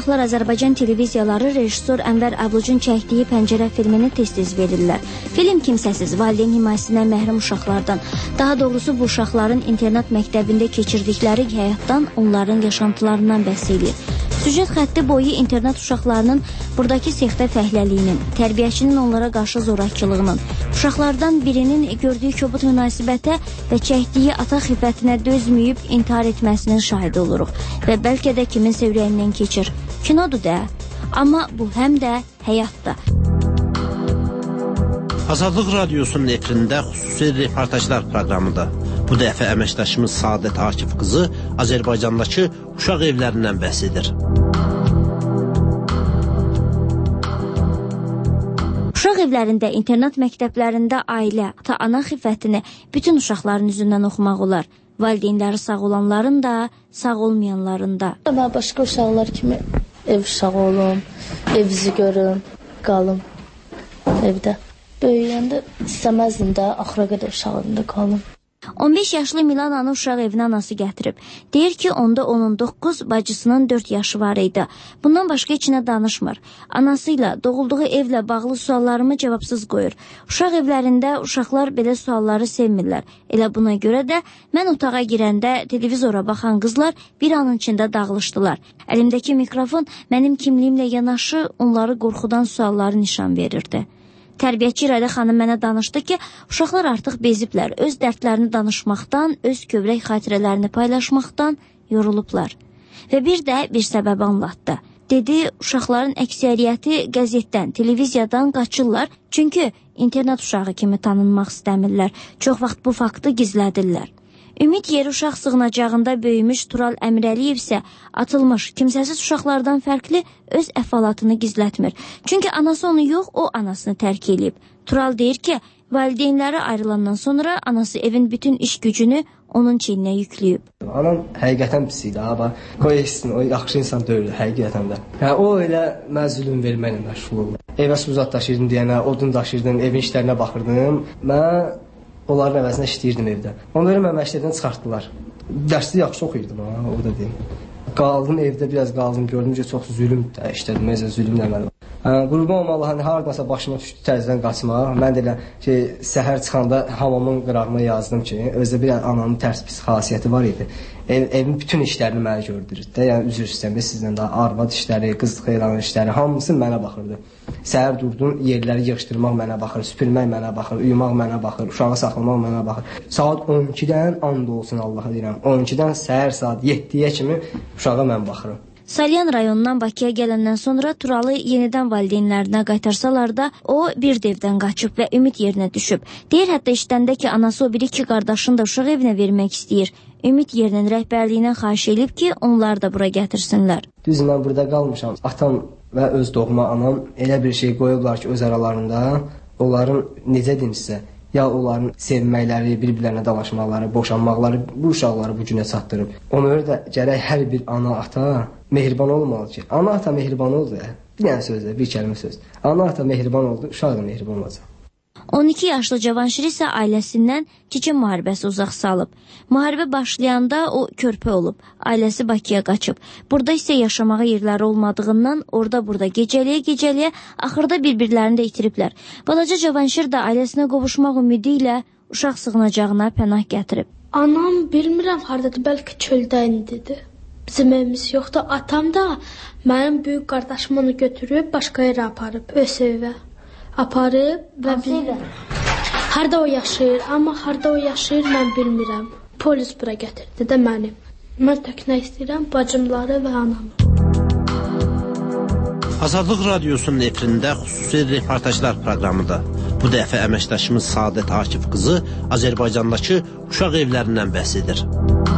uşaqlar Azərbaycan televiziyaları rejissor Ənvər Avlucun çəkdiyi Pəncərə filmini tez-tez verirlər. Film kimsəsiz, valideyn himayəsindən məhrum uşaqlardan, daha doğrusu bu uşaqların internat məktəbində keçirdikləri həyatdan, onların yaşantılarından bəhs edir. Süjet xətti boyu internat uşaqlarının buradakı sextə fəhləliyinin, tərbiyəçinin onlara qarşı zorakılığının, uşaqlardan birinin gördüyü kobud münasibətə və çəkdiyi ata xiffətinə dözməyib intihar etməsinin şahidi oluruq və bəlkə də kiminsə ürəyindən keçir. Kinodur da, amma bu həm də həyatdır. Azadlıq Radiosunun efirində xüsusi reportajlar proqramıdır. Bu dəfə əməkdaşımız Saadət Akif qızı Azərbaycandakı uşaq evlərindən bəhs edir. Uşaq evlərində, internat məktəblərində ailə, ata-ana xiffətini bütün uşaqların üzündən oxumaq olar. Valideynləri sağ olanların da, sağ olmayanların da. Mən başqa uşaqlar kimi ev uşağı olum, evinizi görüm, qalım evdə. Böyüyəndə istəməzdim də, axıra qədər uşağında qalım. 15 yaşlı Milananı uşaq evinə anası gətirib. Deyir ki, onda onun 9, bacısının 4 yaşı var idi. Bundan başqa içinə danışmır. Anasıyla, doğulduğu evlə bağlı suallarımı cavabsız qoyur. Uşaq evlərində uşaqlar belə sualları sevmirlər. Elə buna görə də mən otağa girəndə televizora baxan qızlar bir anın içində dağılışdılar. Əlimdəki mikrofon mənim kimliyimlə yanaşı onları qorxudan sualları nişan verirdi. Tərbiyəçi İradə xanım mənə danışdı ki, uşaqlar artıq beziblər, öz dərdlərini danışmaqdan, öz kövrək xatirələrini paylaşmaqdan yorulublar. Və bir də bir səbəbi anlatdı. Dedi, uşaqların əksəriyyəti qəzetdən, televiziyadan qaçırlar, çünki internat uşağı kimi tanınmaq istəmirlər. Çox vaxt bu faktı gizlədirlər. Ümid Yeri uşaq sığınacağında böyümüş Tural Əmirəliyev isə atılmış, kimsəsiz uşaqlardan fərqli öz əhvalatını gizlətmir. Çünki anası onu yox, o anasını tərk edib. Tural deyir ki, valideynləri ayrılandan sonra anası evin bütün iş gücünü onun çiyninə yükləyib. Anam həqiqətən pis idi, amma qoy etsin, o yaxşı insan deyil, həqiqətən də. O elə mənə zülm verməklə məşğul oldu. Evə su zad daşıyırdım deyənə, odun daşıyırdım, evin işlərinə baxırdım. Mən onların əvəzinə işləyirdim evdə. Ona görə mən məktəbdən çıxartdılar. Dərsdə yaxşı oxuyurdum, o da deyim. Qaldım evdə, biraz qaldım, gördüm ki, çox zülm işlədim, necə zülm əməli var. Qurban olma Allah, haradasa başıma düşdü təzədən qaçmaq. Mən də elə səhər çıxanda hamamın qırağına yazdım ki, özdə bir ananın tərs pis xasiyyəti var idi. Evin bütün işlərini mənə gördürürdü. Yəni üzr istəyirəm sizdən də arvad işləri, qız xeyran işləri, hamısı mənə baxırdı. Səhər durdum, yerləri yığışdırmaq mənə baxır, süpürmək mənə baxır, uyumaq mənə baxır, uşağı saxlamaq mənə baxır. Saat 12-dən and olsun Allaha deyirəm. 12-dən səhər saat 7-yə kimi uşağa mən baxırım. Salyan rayonundan Bakıya gələndən sonra Turalı yenidən valideynlərinə qaytarsalar da, o bir devdən qaçıb və Ümid Yerinə düşüb. Deyir, hətta işləndə ki, anası o bir iki qardaşını da uşaq evinə vermək istəyir. Ümid Yerinin rəhbərliyindən xahiş edib ki, onlar da bura gətirsinlər. Düz mən burada qalmışam. Atam və öz doğma anam elə bir şey qoyublar ki, öz aralarında onların, necə deyim sizə, ya onların sevməkləri, bir-birlərinə dalaşmaqları, boşanmaqları bu uşaqları bu günə çatdırıb. Ona görə də gərək hər bir ana, ata mehriban olmalı ki, ana, ata mehriban oldu. Bir dənə söz, bir kəlmə söz. Ana, ata mehriban oldu, uşaq da mehriban olacaq. 12 yaşlı Cavanşir isə ailəsindən Çeçen müharibəsi uzaq salıb. Müharibə başlayanda o körpə olub, ailəsi Bakıya qaçıb. Burada isə yaşamağa yerləri olmadığından orada-burada gecəliyə axırda bir-birlərini də itiriblər. Balaca Cavanşir də ailəsinə qovuşmaq ümidi ilə uşaq sığınacağına pənah gətirib. Anam bilmirəm hardadır, bəlkə çöldə indidir. Bizim evimiz yoxdur. Atam da mənim böyük qardaşım onu götürüb başqa yerə aparıb, öz evə. Aparıb və harda o yaşayır, amma harda o yaşayır mən bilmirəm. Polis bura gətirdi də məni. Mən tək nə istəyirəm, bacımları və anamı. Azadlıq Radiosunun efirində xüsusi reportajlar proqramıdır. Bu dəfə əməkdaşımız Saadət Akif qızı Azərbaycandakı uşaq evlərindən bəhs edir.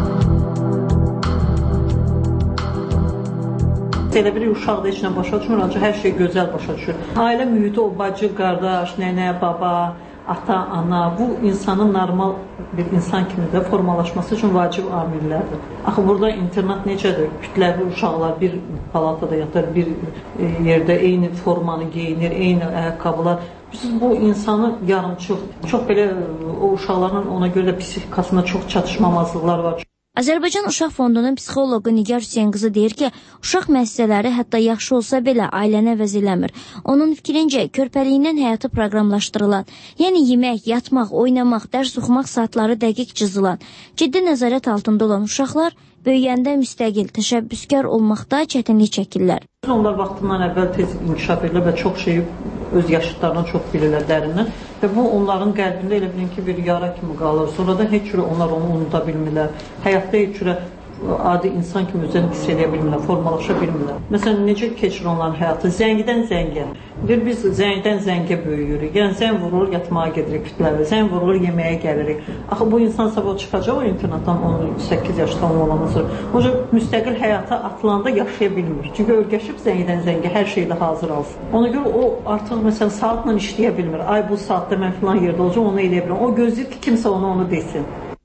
Elə bir uşaq da heç nə başa düşmür, ancaq hər şey gözəl başa düşür. Ailə mühiti, o bacı, qardaş, nənə, baba, ata, ana, bu insanın normal bir insan kimi də formalaşması üçün vacib amillərdir. Axı burada internat necədir? Kütləvi uşaqlar bir palatada yatır, bir yerdə eyni formanı geyinir, eyni ayaqqabılar. Biz bu insanı yarımçıq, çox belə o uşaqların ona görə də psixikasında çox çatışmamazlıqlar var. Azərbaycan Uşaq Fondunun psixoloqu Nigar Hüseynqızı deyir ki, uşaq müəssisələri hətta yaxşı olsa belə ailəni əvəz eləmir. Onun fikrincə, körpəliyindən həyatı proqramlaşdırılan, yəni yemək, yatmaq, oynamaq, dərs oxumaq saatları dəqiq cızılan, ciddi nəzarət altında olan uşaqlar böyüyəndə müstəqil, təşəbbüskar olmaqda çətinlik çəkirlər. Onlar vaxtından əvvəl tez inkişaf edirlər və çox şeyi öz yaşıtlarından çox bilirlər dərindən və bu onların qəlbində elə bilin ki, bir yara kimi qalır. Sonradan heç cürə onlar onu unuda bilmirlər. Həyatda heç cürə adi insan kimi özünü hiss edə bilmirlər, formalaşa bilmirlər. Məsələn, necə keçir onların həyatı? Zəngdən zəngə. Biz zəngdən zəngə böyüyürük. Yəni, zəng vurulur, yatmağa gedirik kütləvə, zəng vurulur, yeməyə gəlirik. Axı, bu insan sabah çıxacaq o internatdan 18 yaşdan olandan sonra. Oca, müstəqil həyata atılanda yaşaya bilmir. Çünki örgəşib zəngdən zəngə hər şeydə hazır alsın. Ona görə o artıq, məsələn, saatla işləyə bilmir. Ay, bu saatda mən filan yerdə olacaq, onu eləyə bilmir. O gözləyir ki, kimsə onu desin.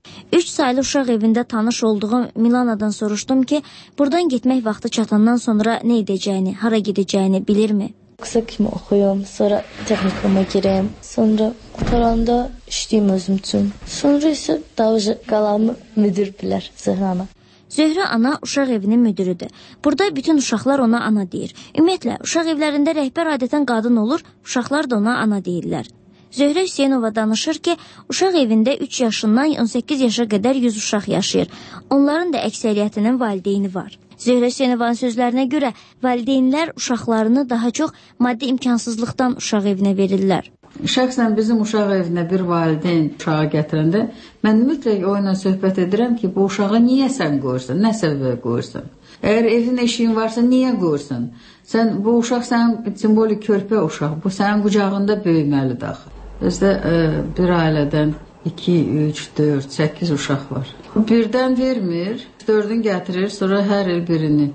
3 saylı uşaq evində tanış olduğum Milanadan soruşdum ki, buradan getmək vaxtı çatandan sonra nə edəcəyini, hara gedəcəyini bilirmi? Qısa kimi oxuyum, sonra texnikama girəm, sonra qutaranda işləyim özüm üçün. Sonra isə davacı qalamı müdir bilər Zöhrə. Zöhrə ana uşaq evinin müdürüdür. Burada bütün uşaqlar ona ana deyir. Ümumiyyətlə, uşaq evlərində rəhbər adətən qadın olur, uşaqlar da ona ana deyirlər. Zöhrə Hüseynova danışır ki, uşaq evində 3 yaşından 18 yaşa qədər 100 uşaq yaşayır. Onların da əksəriyyətinin valideyni var. Zöhrə Hüseynovanın sözlərinə görə valideynlər uşaqlarını daha çox maddi imkansızlıqdan uşaq evinə verirlər. Şəxsən bizim uşaq evinə bir valideyn uşağı gətirəndə mən mütləq o ilə söhbət edirəm ki, bu uşağı niyə sən qoyursan, nə səbəbə qoyursan? Əgər evin eşiyin varsa, niyə qoyursan? Bu uşaq sənin simbolik körpə uşaq, bu sənin qucağında böyüməlidir axı. Bizdə bir ailədən 2, 3, 4, 8 uşaq var. Birdən vermir, 4-ünü gətirir, sonra hər il birini.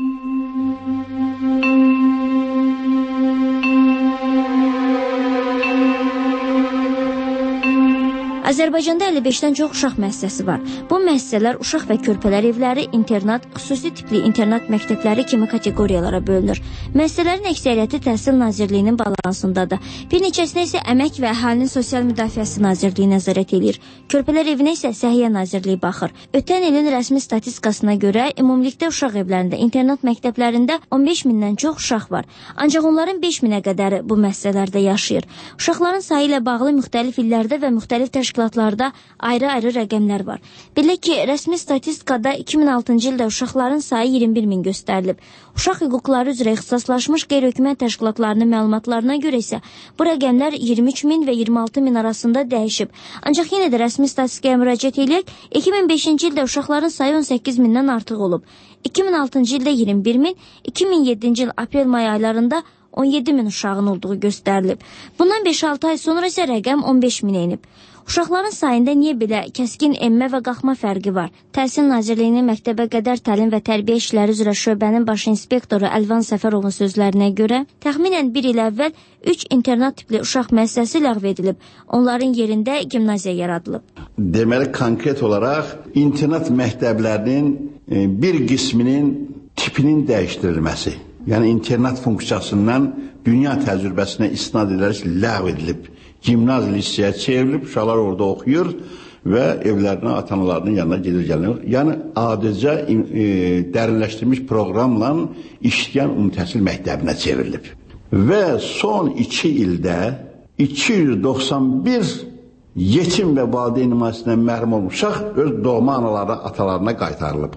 Azərbaycanda 55-dən çox uşaq müəssisəsi var. Bu müəssisələr uşaq və körpələr evləri, internat, xüsusi tipli internat məktəbləri kimi kateqoriyalara bölünür. Müəssisələrin əksəriyyəti Təhsil Nazirliyinin balansındadır. Bir neçəsinə isə Əmək və Əhalinin Sosial Müdafiəsi Nazirliyi nəzarət edir. Körpələr evinə isə Səhiyyə Nazirliyi baxır. Ötən ilin rəsmi statistikasına görə ümumilikdə uşaq evlərində, internat məktəblərində 15 mindən çox uşaq var. Ancaq onların 5 minə qədəri bu müəssisələrdə yaşayır. Uşaqların sayı ilə bağlı müxtəlif illərdə və müxtəlif təşkilatlarda ayrı-ayrı rəqəmlər var. Belə ki, rəsmi statistikada 2006-cı ildə uşaqların sayı 21 min göstərilib. Uşaq hüquqları üzrə ixtisaslaşmış qeyri-hökumət təşkilatlarının məlumatlarına görə isə bu rəqəmlər 23 min və 26 min arasında dəyişib. Ancaq yenə də rəsmi statistikaya müraciət edək, 2005-ci ildə uşaqların sayı 18 mindən artıq olub. 2006-cı ildə 21 min, 2007-ci il aprel-may aylarında 17 min uşağın olduğu göstərilib. Bundan 5-6 ay sonra isə rəqəm 15 minə inib. Uşaqların sayında niyə belə kəskin enmə və qalxma fərqi var? Təhsil Nazirliyinin məktəbə qədər təlim və tərbiyə işləri üzrə şöbənin baş inspektoru Əlvan Səfərovun sözlərinə görə, təxminən 1 il əvvəl 3 internat tipli uşaq müəssisəsi ləğv edilib. Onların yerində gimnaziya yaradılıb. Deməli, konkret olaraq internat məktəblərinin bir qisminin tipinin dəyişdirilməsi, yəni internat funksiyasından dünya təcrübəsinə istinad edilərək ləğv edilib. Gimnaziya liseye çevrilib, uşaqlar orada oxuyur və evlərinə, atanalarının yanına gedir gəlinir. Yəni, adicə dərinləşdirilmiş proqramla işləyən ümumi məktəbinə çevrilib. Və son 2 ildə 291 yetim və valideyn nümayəndəsindən məhrum olmuş uşaq öz doğma analarına, atalarına qaytarılıb.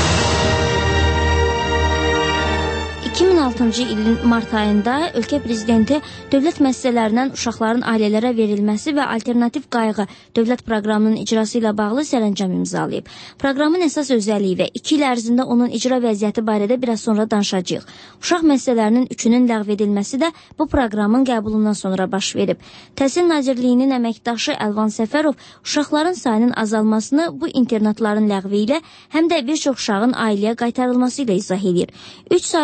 2006-cı ilin mart ayında ölkə prezidenti dövlət müəssisələrindən uşaqların ailələrə verilməsi və alternativ qayğı dövlət proqramının icrası ilə bağlı sərəncam imzalayıb. Proqramın əsas özəlliyi və 2 il ərzində onun icra vəziyyəti barədə biraz sonra danışacağıq. Uşaq müəssisələrinin 3-ünün ləğv edilməsi də bu proqramın qəbulundan sonra baş verib. Təhsil Nazirliyinin əməkdaşı Əlvan Səfərov uşaqların sayının azalmasını bu internatların ləğvi ilə həm də bir çox uşağın ailəyə qaytarılması ilə izah edir. 3 saylı uşaq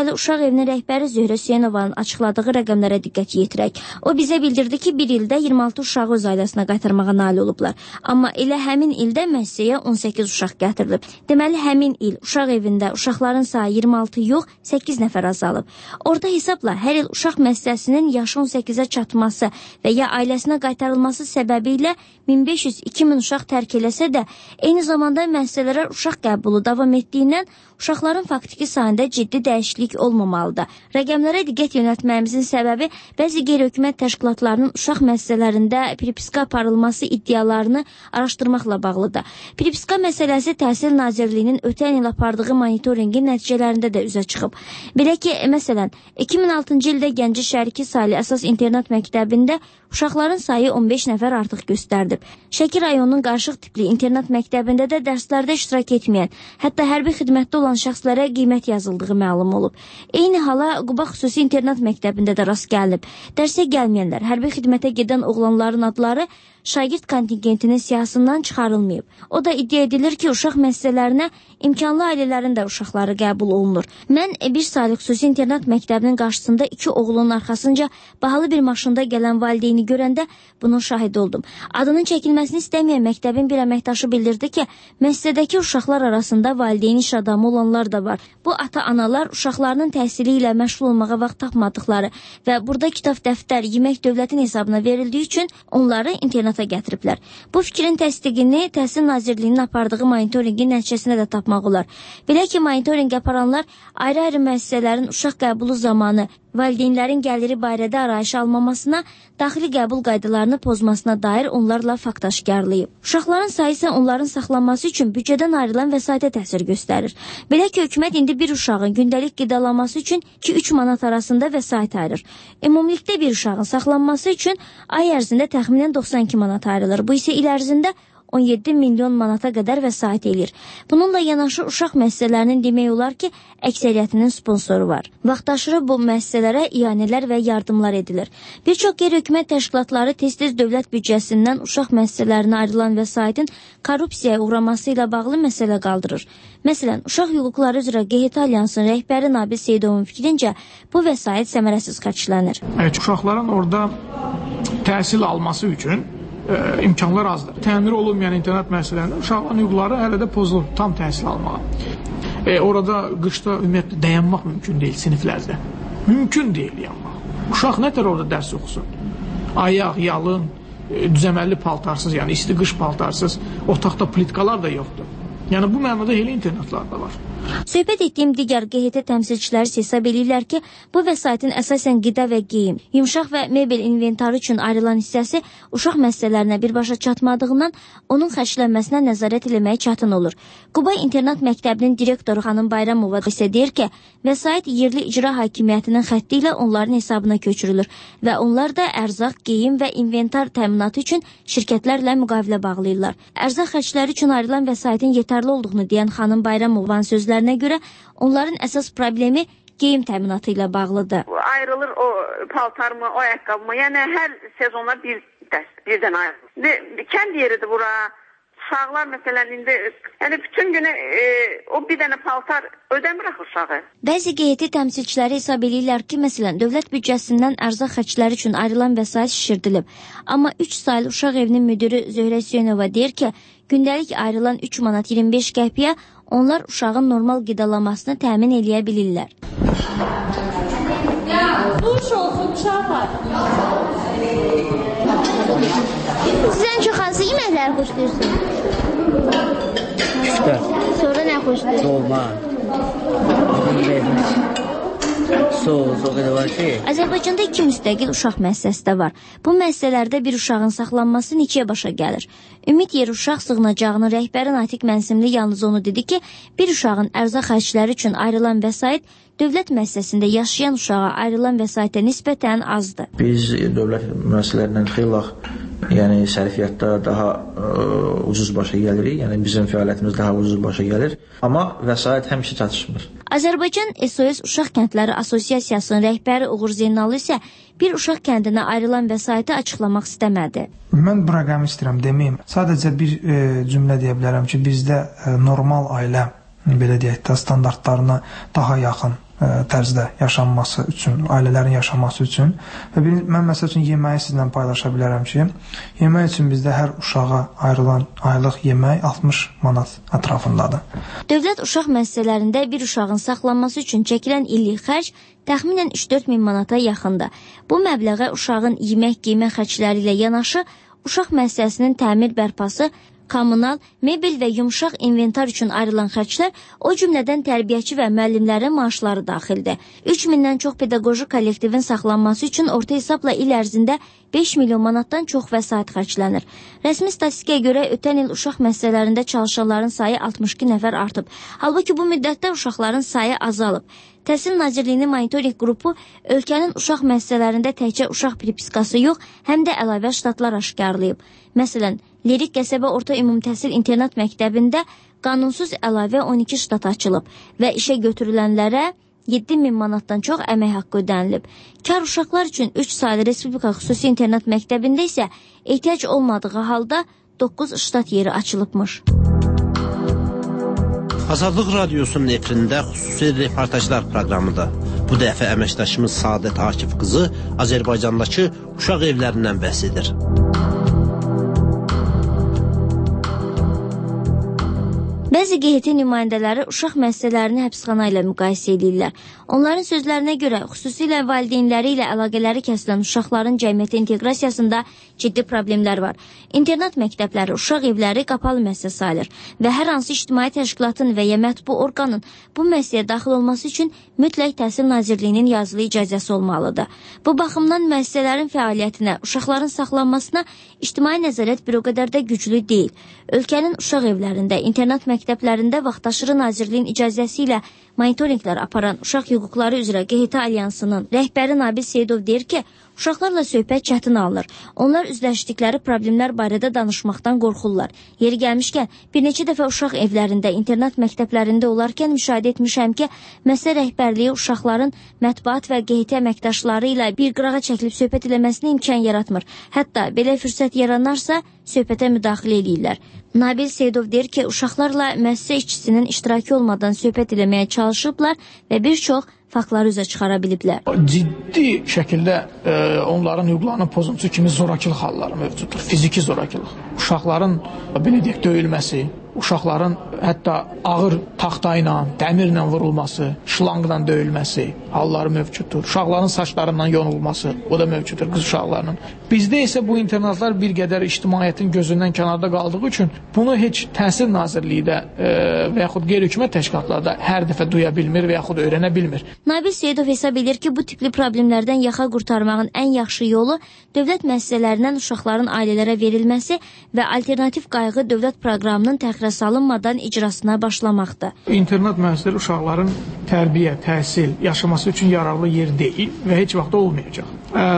evinin rəhbəri Zöhrə Hüseynovanın açıqladığı rəqəmlərə diqqət yetirək. O bizə bildirdi ki, bir ildə 26 uşağı öz ailəsinə qaytarmağa nail olublar. Amma elə həmin ildə müəssisəyə 18 uşaq gətirilib. Deməli, həmin il uşaq evində uşaqların sayı 26 yox, 8 nəfər azalıb. Orada hesabla hər il uşaq müəssisəsinin yaşı 18-ə çatması və ya ailəsinə qaytarılması səbəbilə 1500-2000 uşaq tərk eləsə də, eyni zamanda müəssisələrə uşaq qəbulu davam etdiyindən uşaqların faktiki sayında ciddi dəyişiklik olmamalıdır. Rəqəmlərə diqqət yönəltməyimizin səbəbi bəzi qeyri-hökumət təşkilatlarının uşaq müəssisələrində pripiska aparılması iddialarını araşdırmaqla bağlıdır. Pripiska məsələsi Təhsil Nazirliyinin ötən il apardığı monitorinqin nəticələrində də üzə çıxıb. Belə ki, məsələn, 2006-cı ildə Gəncə Şəriki saylı əsas internat məktəbində uşaqların sayı 15 nəfər artıq göstərdib. Şəki rayonunun qarışıq tipli internat məktəbində də dərslərdə iştirak etməyən, hətta hərbi xidmətdə olan şəxslərə qiymət yazıldığı məlum olub. Eyni hala Quba xüsusi internat məktəbində də rast gəlinib. Dərsə gəlməyənlər, hərbi xidmətə gedən oğlanların adları şagird kontingentinin siyahısından çıxarılmayıb. O da iddia edilir ki, uşaq müəssisələrinə imkanlı ailələrin də uşaqları qəbul olunur. Mən bir saylı xüsusi internat məktəbinin qarşısında 2 oğlunun arxasınca bahalı bir maşında gələn valideyni görəndə bunun şahidi oldum. Adının çəkilməsini istəməyən məktəbin bir əməkdaşı bildirdi ki, müəssisədəki uşaqlar arasında valideyn iş adamı olanlar da var. Bu ata-analar uşaqlarının təhsili ilə məşğul olmağa vaxt tapmadıqları və burada kitab, dəftər, yemək dövlətin hesabına verildiyi üçün onları internata gətiriblər. Bu fikrin təsdiqini Təhsil Nazirliyinin apardığı monitorinqin nəticəsində də tapmaq olar. Belə ki, monitorinq aparanlar ayrı-ayrı müəssisələrin uşaq qəbulu zamanı valideynlərin gəliri barədə arayış almamasına, daxili qəbul qaydalarını pozmasına dair onlarla fakt aşkarlayıb. Uşaqların sayı isə onların saxlanması üçün büdcədən ayrılan vəsaitə təsir göstərir. Belə ki, hökumət indi bir uşağın gündəlik qidalanması üçün 2-3 manat arasında vəsait ayırır. Ümumilikdə bir uşağın saxlanması üçün ay ərzində təxminən 92 manat ayrılır. Bu isə il ərzində 17 milyon manata qədər vəsait eləyir. Bununla yanaşı uşaq müəssisələrinin demək olar ki, əksəriyyətinin sponsoru var. Vaxtaşırı bu müəssisələrə ianələr və yardımlar edilir. Bir çox qeyri-hökumət təşkilatları tez-tez dövlət büdcəsindən uşaq müəssisələrinə ayrılan vəsaitin korrupsiyaya uğraması ilə bağlı məsələ qaldırır. Məsələn, Uşaq Hüquqları üzrə QHT Alyansının rəhbəri Nabil Seyidovun fikrincə, bu vəsait səmərəsiz xərclənir. Uşaqların orada təhsil alması üçün imkanlar azdır. Təmin olunmayan internat müəssisələrində uşaqların hüquqları hələ də pozulur, tam təhsil almağa. Orada qışda ümumiyyətlə dayanmaq mümkün deyil siniflərdə. Mümkün deyil yanmaq. Uşaq nətər orada dərs oxusun? Ayaq, yalın, düzəməlli paltarsız, yəni isti qış paltarsız, otaqda plitkalar da yoxdur. Yəni bu mənada elə internatlar da var. Söhbət etdiyim digər QHT təmsilçiləri hesab edirlər ki, bu vəsaitin əsasən qida və geyim, yumşaq və mebel inventarı üçün ayrılan hissəsi uşaq müəssisələrinə birbaşa çatmadığından onun xərclənməsinə nəzarət eləmək çətin olur. Quba İnternat Məktəbinin direktoru xanım Bayramova isə deyir ki, vəsait yerli icra hakimiyyətinin xətti ilə onların hesabına köçürülür və onlar da ərzaq, geyim və inventar təminatı üçün şirkətlərlə müqavilə bağlayırlar. Ərzaq xərcləri üçün ayrılan vəsaitin yeterli olduğunu deyən xanım Bayramovanın sözlərinə görə onların əsas problemi geyim təminatı ilə bağlıdır. Ayrılır o paltarmı, o ayaqqabımı, yəni hər sezonda birdən ayrılır. Kənd yeridir bura. Uşaqlar məsələn indi, yəni bütün günü o bir dənə paltar ödəmir axı uşağı. Bəzi QHT təmsilçiləri hesab edirlər ki, məsələn, dövlət büdcəsindən ərzaq xərcləri üçün ayrılan vəsait şişirdilib. Amma 3 saylı uşaq evinin müdürü Zöhrə Hüseynova deyir ki, gündəlik ayrılan 3 manat 25 qəpiyə onlar uşağın normal qidalanmasını təmin eləyə bilirlər. Duş olsun uşaqlar. Siz ən çox hansı yeməkləri xoşlayırsınız? Üstə. Sonra nə xoşlayırsınız? Dolma. Sos, o qədər var ki. Azərbaycanda 2 müstəqil uşaq müəssisəsi də var. Bu müəssisələrdə bir uşağın saxlanması neçəyə başa gəlir? Ümid Yer Uşaq Sığınacağının rəhbəri Natiq Mənsimli yalnız onu dedi ki, bir uşağın ərzaq xərcləri üçün ayrılan vəsait dövlət müəssisəsində yaşayan uşağa ayrılan vəsaitə nisbətən azdır. Biz dövlət müəssisələrindən xeyli sərfiyyatda daha ucuz başa gəlirik, yəni bizim fəaliyyətimiz daha ucuz başa gəlir, amma vəsait həmişə çatışmır. Azərbaycan SOS Uşaq Kəndləri Assosiasiyasının rəhbəri Uğur Zeynallı isə bir uşaq kəndinə ayrılan vəsaiti açıqlamaq istəmədi. Mən bu rəqəmi istəyirəm deməyim. Sadəcə bir cümlə deyə bilərəm ki, bizdə normal ailə belə deyək də standartlarına daha yaxın tərzdə yaşanması üçün, ailələrin yaşaması üçün. Və mən məsəl üçün yeməyi sizlə paylaşa bilərəm ki, yemək üçün bizdə hər uşağa ayrılan aylıq yemək 60 manat ətrafındadır. Dövlət uşaq müəssisələrində bir uşağın saxlanması üçün çəkilən illik xərc təxminən 3-4 min manata yaxındır. Bu məbləğə uşağın yemək, geyimə xərcləri ilə yanaşı, uşaq müəssisəsinin təmir bərpası, kommunal, mebel və yumşaq inventar üçün ayrılan xərclər, o cümlədən tərbiyəçi və müəllimlərin maaşları daxildir. 3000-dən çox pedaqoji kollektivin saxlanması üçün orta hesabla il ərzində 5 milyon manatdan çox vəsait xərclənir. Rəsmi statistikaya görə ötən il uşaq müəssisələrində çalışanların sayı 62 nəfər artıb. Halbuki bu müddətdə uşaqların sayı azalıb. Təhsil Nazirliyinin monitoring qrupu ölkənin uşaq müəssisələrində təkcə uşaq pripiskası yox, həm də əlavə ştatlar aşkarlayıb. Məsələn, Lirik qəsəbə orta ümumi təhsil internat məktəbində qanunsuz əlavə 12 ştat açılıb və işə götürülənlərə 7000 manatdan çox əmək haqqı ödənilib. Kar uşaqlar üçün 3 saylı Respublika xüsusi internat məktəbində isə ehtiyac olmadığı halda 9 ştat yeri açılıbmış. Azadlıq Radiosunun efirində xüsusi reportajlar proqramıdır. Bu dəfə əməkdaşımız Saadət Akif qızı Azərbaycandakı uşaq evlərindən bəhs edir. Bəzi QHT nümayəndələri uşaq müəssisələrini həbsxana ilə müqayisə edirlər. Onların sözlərinə görə, xüsusilə valideynləri ilə əlaqələri kəsilən uşaqların cəmiyyətə inteqrasiyasında ciddi problemlər var. İnternat məktəbləri, uşaq evləri qapalı müəssisə sayılır və hər hansı ictimai təşkilatın və ya mətbu orqanın bu müəssisəyə daxil olması üçün mütləq Təhsil Nazirliyinin yazılı icazəsi olmalıdır. Bu baxımdan müəssisələrin fəaliyyətinə, uşaqların saxlanmasına ictimai nəzarət bir o qədər də güclü deyil. Ölkənin uşaq evlərində, internat məktəblərində vaxtaşırı Nazirliyin icazəsi ilə monitorinqlər aparan Uşaq Hüquqları üzrə QHT Alyansının rəhbəri Nabil Seyidov deyir ki, uşaqlarla söhbət çətin alınır. Onlar üzləşdikləri problemlər barədə danışmaqdan qorxurlar. Yeri gəlmişkən, bir neçə dəfə uşaq evlərində, internat məktəblərində olarkən müşahidə etmişəm ki, məsələ rəhbərliyi uşaqların mətbuat və QHT əməkdaşları ilə bir qırağa çəkilib söhbət eləməsinə imkan yaratmır. Hətta belə fürsət yaranarsa, söhbətə müdaxilə edirlər. Nabil Seyidov deyir ki, uşaqlarla müəssisə işçisinin iştirakı olmadan söhbət eləməyə çalışıblar və bir çox faktları üzə çıxara biliblər. Ciddi şəkildə onların hüquqlarının pozuntusu kimi zorakılıq halları mövcuddur. Fiziki zorakılıq. Uşaqların, belə deyək, döyülməsi, uşaqların hətta ağır taxta ilə, dəmirlə vurulması, şlanqla döyülməsi halları mövcuddur. Uşaqların saçlarından yonulması, o da mövcuddur qız uşaqlarının. Bizdə isə bu internatlar bir qədər ictimaiyyətin gözündən kənarda qaldığı üçün bunu heç Təhsil Nazirliyi də və yaxud qeyri-hökumət təşkilatları da hər dəfə duya bilmir və yaxud öyrənə bilmir. Nabil Seyidov hesab edir ki, bu tipli problemlərdən yaxa qurtarmağın ən yaxşı yolu dövlət müəssisələrindən uşaqların ailələrə verilməsi və alternativ qayğı dövlət proqramının təxirə salınmadan icrasına başlamaqdır. İnternat müəssisələri uşaqların tərbiyə, təhsil, yaşaması üçün yararlı yer deyil və heç vaxt olmayacaq.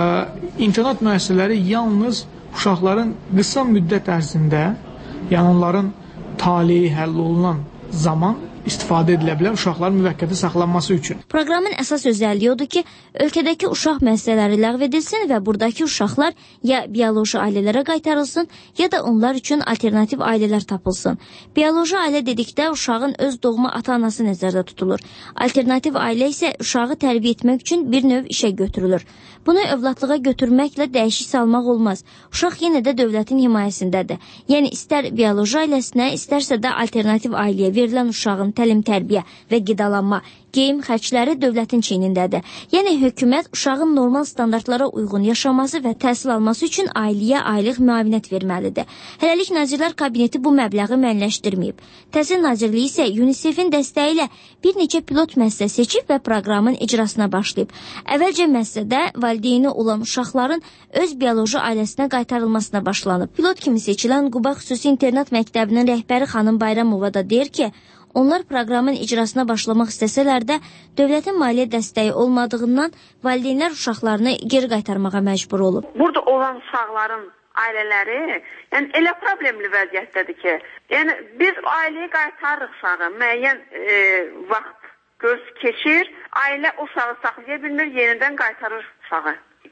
İnternat müəssisələri yalnız uşaqların qısa müddət ərzində, yəni onların taleyi həll olunan zaman istifadə edilə bilər uşaqların müvəqqəti saxlanması üçün. Proqramın əsas özəlliyi odur ki, ölkədəki uşaq müəssisələri ləğv edilsin və buradakı uşaqlar ya bioloji ailələrə qaytarılsın, ya da onlar üçün alternativ ailələr tapılsın. Bioloji ailə dedikdə uşağın öz doğma ata-anası nəzərdə tutulur. Alternativ ailə isə uşağı tərbiyə etmək üçün bir növ işə götürülür. Bunu övladlığa götürməklə dəyişik salmaq olmaz. Uşaq yenə də dövlətin himayəsindədir. Yəni, istər bioloji ailəsinə, istərsə də alternativ ailəyə verilən uşağın təlim, tərbiyə və qidalanma, geyim xərcləri dövlətin çiynindədir. Yəni, hökumət uşağın normal standartlara uyğun yaşaması və təhsil alması üçün ailəyə aylıq müavinət verməlidir. Hələlik Nazirlər Kabineti bu məbləği müəyyənləşdirməyib. Təhsil Nazirliyi isə UNICEF-in dəstəyi ilə bir neçə pilot müəssisə seçib və proqramın icrasına başlayıb. Əvvəlcə müəssisədə valideyni olan uşaqların öz bioloji ailəsinə qaytarılmasına başlanıb. Pilot kimi seçilən Quba xüsusi internat məktəbinin rəhbəri xanım Bayramova da deyir ki, onlar proqramın icrasına başlamaq istəsələr də dövlətin maliyyə dəstəyi olmadığından valideynlər uşaqlarını geri qaytarmağa məcbur olub. Burada olan uşaqların ailələri elə problemli vəziyyətdədir ki, biz ailəyə qaytarırıq uşağı, müəyyən vaxt göz keçir, ailə uşağı saxlaya bilmir, yenidən qaytarır uşağı.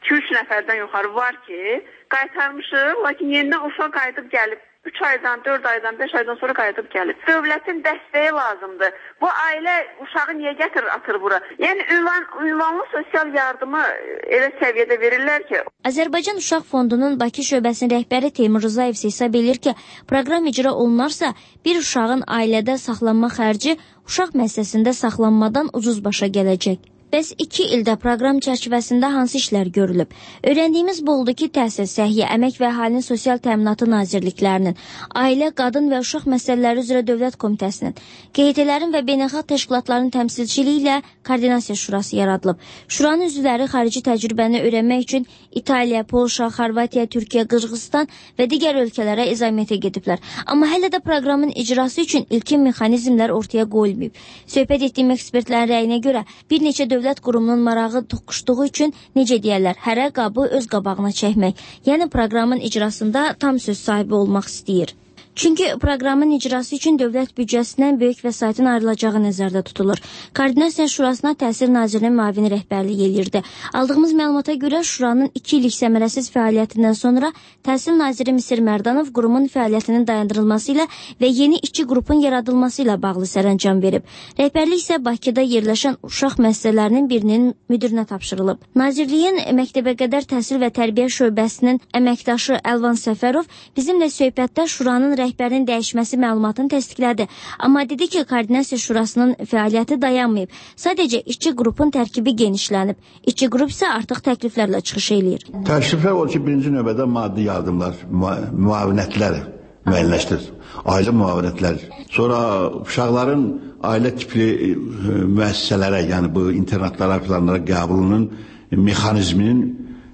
2-3 nəfərdən yuxarı var ki, qaytarmışıq, lakin yenidən uşaq qayıdıb gəlib. 3 aydan, 4 aydan, 5 aydan sonra qayıdıb gəlib. Dövlətin dəstəyi lazımdır. Bu ailə uşağı niyə gətirir, atır bura? Yəni ünvanlı sosial yardımı elə səviyyədə verirlər ki. Azərbaycan Uşaq Fondunun Bakı şöbəsinin rəhbəri Teymur Rızayev isə bilir ki, proqram icra olunarsa, bir uşağın ailədə saxlanma xərci uşaq müəssisəsində saxlanmadan ucuz başa gələcək. Bəs 2 ildə proqram çərçivəsində hansı işlər görülüb? Öyrəndiyimiz bu oldu ki, Təhsil, Səhiyyə, Əmək və Əhalinin Sosial Təminatı Nazirliklərinin, Ailə, Qadın və Uşaq Məsələləri üzrə Dövlət Komitəsinin, QHT-lərin və beynəlxalq təşkilatların təmsilçiliyi ilə Koordinasiya Şurası yaradılıb. Şuranın üzvləri xarici təcrübəni öyrənmək üçün İtaliya, Polşa, Xorvatiya, Türkiyə, Qırğızstan və digər ölkələrə izamiyyətə gediblər. Amma hələ də proqramın icrası üçün ilkin mexanizmlər ortaya qoyulmayıb. Söhbət etdiyim ekspertlərin rəyinə görə bir neçə dövlət qurumunun marağı toqquşduğu üçün necə deyərlər, hərə qabı öz qabağına çəkmək, yəni proqramın icrasında tam söz sahibi olmaq istəyir. Çünki proqramın icrası üçün dövlət büdcəsindən böyük vəsaitin ayrılacağı nəzərdə tutulur. Koordinasiya Şurasına Təhsil Nazirinin müavini rəhbərlik eləyirdi. Aldığımız məlumata görə Şuranın 2 illik səmərəsiz fəaliyyətindən sonra Təhsil Naziri Misir Mərdanov qurumun fəaliyyətinin dayandırılması ilə və yeni işçi qrupun yaradılması ilə bağlı sərəncam verib. Rəhbərlik isə Bakıda yerləşən uşaq müəssisələrinin birinin müdirinə tapşırılıb. Nazirliyin Məktəbəqədər Təhsil və Tərbiyə şöbəsinin əməkdaşı Əlvan Səfərov bizimlə söhbətdə Şuranın rəhbərin dəyişməsi məlumatını təsdiqlədi. Amma dedi ki, Koordinasiya Şurasının fəaliyyəti dayanmayıb. Sadəcə işçi qrupun tərkibi genişlənib. İşçi qrup isə artıq təkliflərlə çıxış eləyir. Təkliflər olur ki, birinci növbədə maddi yardımlar, müavinətlər müəyyənləşdir. Ailə müavinətləri. Sonra uşaqların ailə tipli müəssisələrə, yəni bu internatlara, planlara qəbulunun mexanizminin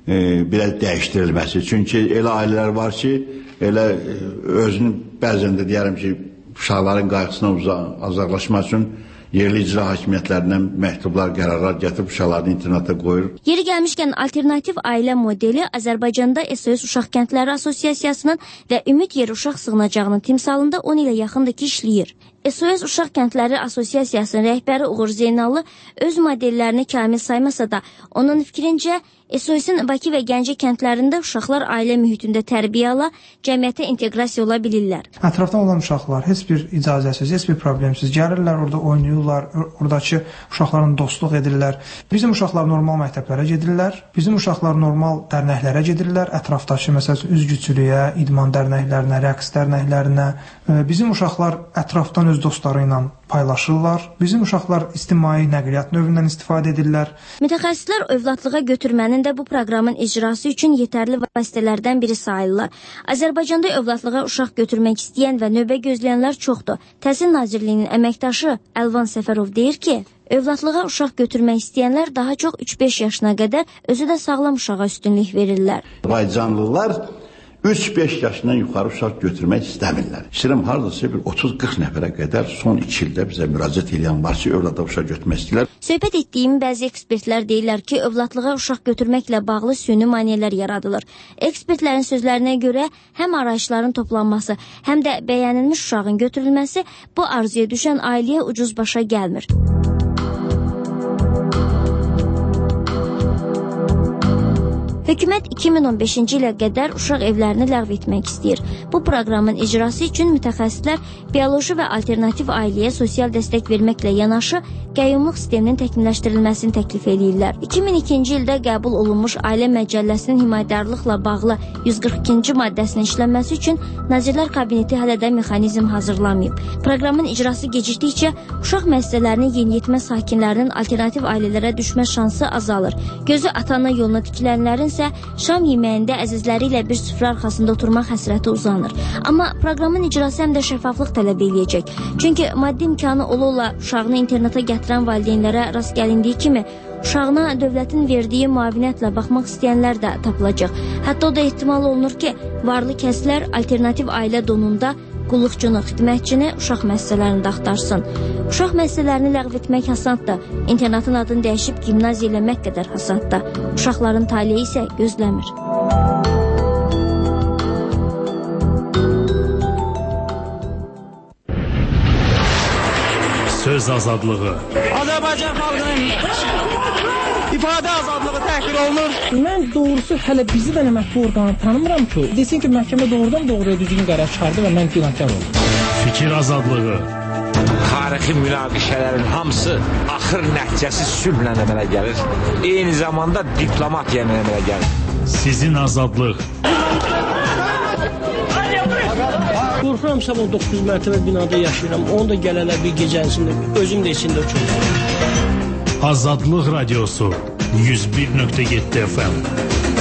biraz dəyişdirilməsi. Çünki elə ailələr var ki, elə özünü bəzən də deyərəm ki, uşaqların qayğısına uzaqlaşmaq üçün yerli icra hakimiyyətlərindən məktublar, qərarlar gətirib uşaqlarını internata qoyur. Yeri gəlmişkən alternativ ailə modeli Azərbaycanda SOS Uşaq Kəndləri Assosiasiyasının və Ümid Yeri Uşaq Sığınacağının timsalında 10 ilə yaxındır ki, işləyir. SOS Uşaq Kəndləri Assosiasiyasının rəhbəri Uğur Zeynallı öz modellərini kamil saymasa da, onun fikrincə SOS-in Bakı və Gəncə kəndlərində uşaqlar ailə mühitində tərbiyə ala, cəmiyyətə inteqrasiya ola bilirlər. Ətrafdan olan uşaqlar heç bir icazəsiz, heç bir problemsiz gəlirlər, orada oynayırlar, oradakı uşaqların dostluq edirlər. Bizim uşaqlar normal məktəblərə gedirlər, bizim uşaqlar normal dərnəklərə gedirlər, ətrafdakı məsələn üzgüçülüyə, idman dərnəklərinə, rəqs dərnəklərinə. Bizim uşaqlar ətrafdan öz dostları ilə paylaşırlar. Bizim uşaqlar ictimai nəqliyyat növündən istifadə edirlər. Mütəxəssislər övladlığa götürmənin də bu proqramın icrası üçün yetərli vasitələrdən biri sayılırlar. Azərbaycanda övladlığa uşaq götürmək istəyən və növbə gözləyənlər çoxdur. Təhsil Nazirliyinin əməkdaşı Əlvan Səfərov deyir ki, övladlığa uşaq götürmək istəyənlər daha çox 3-5 yaşına qədər özü də sağlam uşağa üstünlük verirlər. Azərbaycanlılar 3-5 yaşından yuxarı uşaq götürmək istəmirlər. İstəyirəm, haradasa bir 30-40 nəfərə qədər son 2 ildə bizə müraciət edən var ki, övladlığa uşaq götürmək istəyirlər. Söhbət etdiyim bəzi ekspertlər deyirlər ki, övladlığa uşaq götürməklə bağlı süni maneələr yaradılır. Ekspertlərin sözlərinə görə həm arayışların toplanması, həm də bəyənilmiş uşağın götürülməsi bu arzuya düşən ailəyə ucuz başa gəlmir. Hökumət 2015-ci ilə qədər uşaq evlərini ləğv etmək istəyir. Bu proqramın icrası üçün mütəxəssislər bioloji və alternativ ailəyə sosial dəstək verməklə yanaşı qəyyumluq sisteminin təkmilləşdirilməsini təklif edirlər. 2002-ci ildə qəbul olunmuş Ailə Məcəlləsinin himayədarlıqla bağlı 142-ci maddəsinin işlənməsi üçün Nazirlər Kabineti hələ də mexanizm hazırlamayıb. Proqramın icrası gecikdikcə uşaq müəssisələrinin yeniyetmə sakinlərinin alternativ ailələrə düşmə şansı azalır. Gözü ata-ana yoluna tikilənlərin isə şam yeməyində əzizləri ilə bir süfrə arxasında oturmaq həsrəti uzanır. Amma proqramın icrası həm də şəffaflıq tələb eləyəcək. Çünki maddi imkanı ola uşağını internata gətirən valideynlərə rast gəlindiyi kimi, uşağına dövlətin verdiyi müavinətlə baxmaq istəyənlər də tapılacaq. Hətta o da ehtimal olunur ki, varlı kəslər alternativ ailə donunda qulluqçunu, xidmətçini uşaq müəssisələrində axtarsın. Uşaq müəssisələrini ləğv etmək asandır. İnternatın adını dəyişib gimnaziya eləmək qədər asandır. Uşaqların taleyi isə gözləmir. Söz azadlığı. Azərbaycan xalqının ifadə azadlığı təhqir olunur. Mən doğrusu hələ bizi də mətbu orqanı tanımıram ki, desin ki, məhkəmə doğrudan doğruya düzgün qərar çıxardı və mən günahkar oldum. Fikir azadlığı. Tarixi münaqişələrin hamısı axır nəticəsi sülhlə əmələ gəlir. Eyni zamanda diplomatiya əmələ gəlir. Sizin azadlıq. Qorxuram sabah 9 mərtəbə binada yaşayıram. Onu da gələlər bir gecəsində, özüm də içində uçurum. Azadlıq Radiosu 101.7 FM.